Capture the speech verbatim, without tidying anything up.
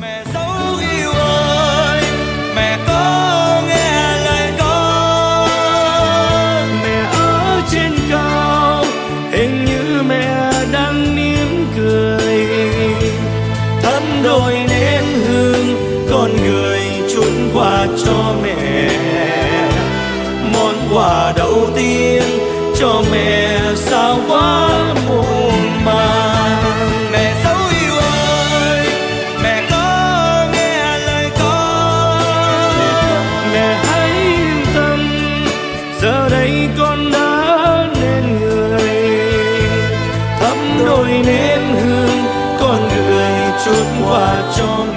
Mẹ dấu yêu ơi, mẹ có nghe lời con. Mẹ ở trên cao, hình như mẹ đang mỉm cười. Thắp đôi nén hương, con người chút quà cho mẹ. Món quà đầu tiên cho mẹ sao quá muộn màng. Mẹ dấu yêu ơi, mẹ có nghe lời con. Mẹ hãy yên tâm, giờ đây con đã nên người. Thắp đôi nén hương, con người chút quà cho mẹ.